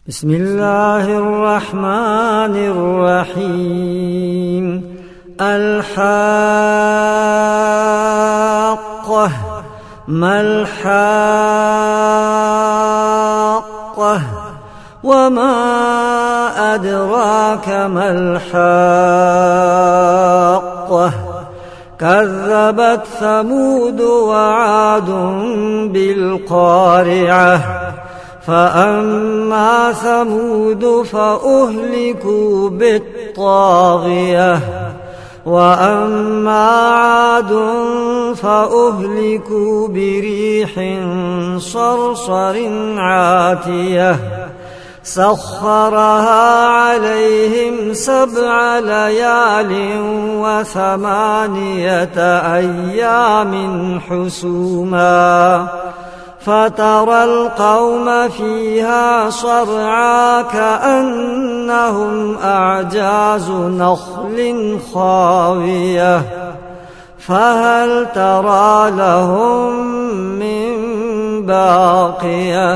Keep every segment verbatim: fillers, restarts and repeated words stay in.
بسم الله الرحمن الرحيم. الحاقة ما الحاقة وما أدراك ما الحاقة كذبت ثمود وعاد بالقارعة فأما ثمود فأهلكوا بالطاغية وأما عاد فأهلكوا بريح صرصر عاتية سخرها عليهم سبع ليال وثمانية أيام حسوما فترى القوم فيها صرعى كأنهم أعجاز نخل خاوية فهل ترى لهم من باقية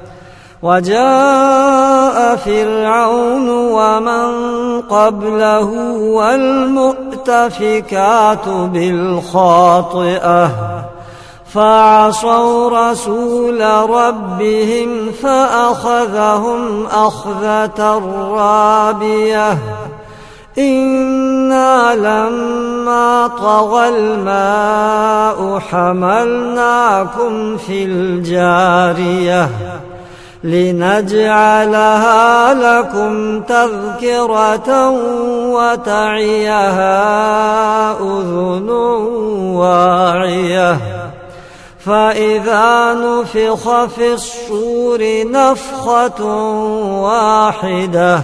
وجاء فرعون ومن قبله والمؤتفكات بالخاطئة فعصوا رسول ربهم فأخذهم أخذة رابية إنا لما طغى الماء حملناكم في الجارية لنجعلها لكم تذكرة وتعيها أذن واعية فإذا نفخ في الصور نفخة واحدة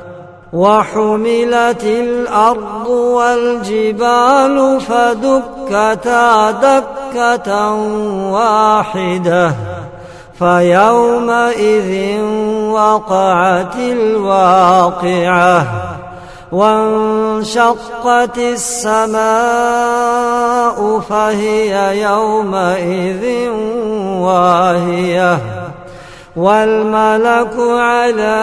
وحملت الأرض والجبال فدكتا دكة واحدة فيومئذ وقعت الواقعة وانشقت السماء فهي يومئذ واهية والملك على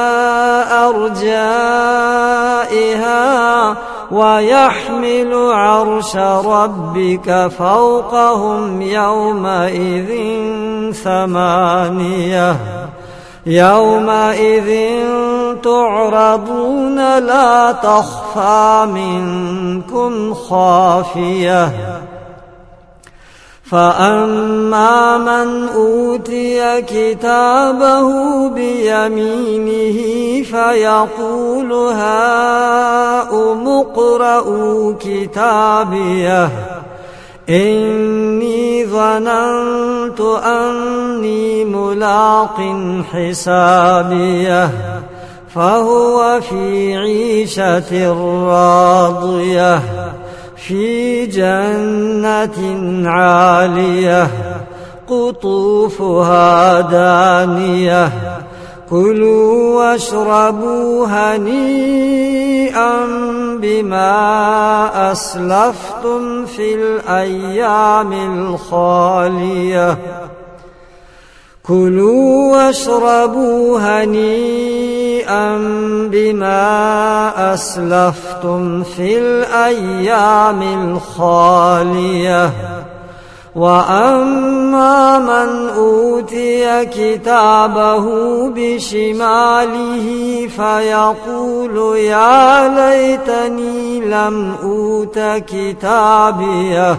أرجائها ويحمل عرش ربك فوقهم يومئذ ثمانية يومئذ تعرضون لا تخفى منكم خافية فأما من أوتي كتابه بيمينه فيقول هاؤم اقرءوا كتابيه إني ظننت أني ملاق حسابيه فهو في عيشة راضية في جنة عالية قطوفها دانية كلوا واشربوا هنيئا بما أسلفتم في الأيام الخالية كلوا واشربوا هنيئا بما أسلفتم في الأيام الخالية وأما من أوتي كتابه بشماله فيقول يا ليتني لم أوت كتابيه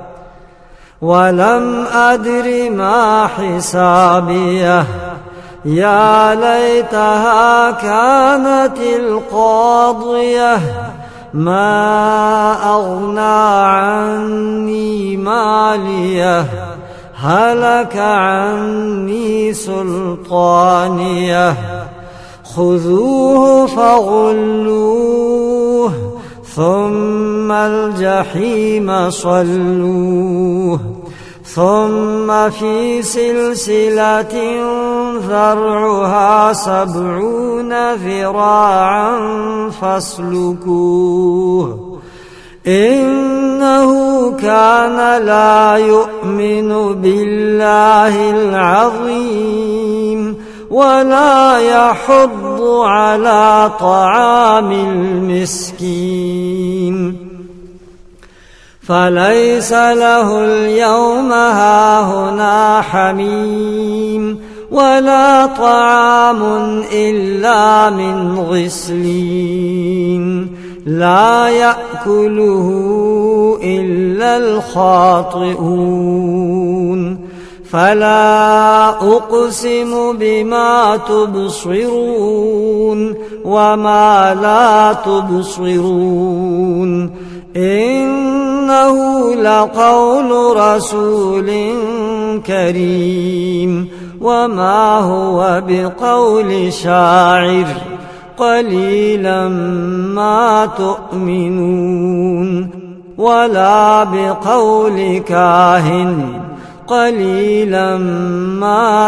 ولم أدر ما حسابيه يا ليتها كانت القاضية ما أغنى عني ماليه هلك عني سلطانيه خذوه فغلوه ثم الجحيم صلوه ثم في سلسلة ذرعها سبعون ذراعا فاسلكوه إنه كان لا يؤمن بالله العظيم ولا يحض على طعام المسكين فليس له اليوم هاهنا حميم ولا طعام إلا من غسلين لا يأكله إلا الخاطئون فلا أقسم بما تبصرون وما لا تبصرون إنه لقول رسول كريم وما هو بقول شاعر قليلا ما تؤمنون ولا بقول كاهن قليلا ما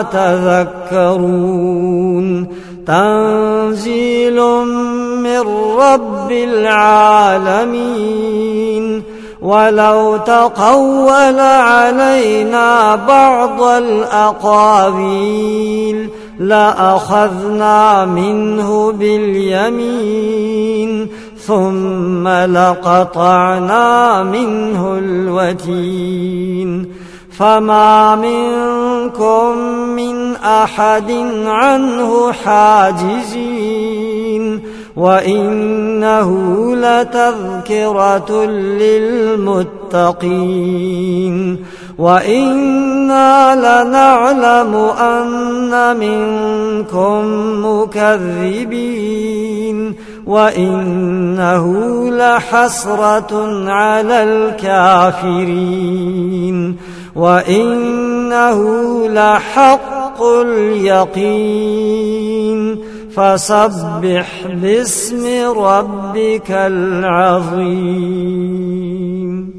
تذكرون تنزيل من رب العالمين ولو تقول علينا بعض الأقاويل لأخذنا منه باليمين ثم لقطعنا منه الوتين فما منكم من أحد عنه حاجزين وإنه لتذكرة للمتقين وإنا لنعلم أن منكم مكذبين وإنه لحسرة على الكافرين وإنه لحق اليقين فسبح باسم ربك العظيم.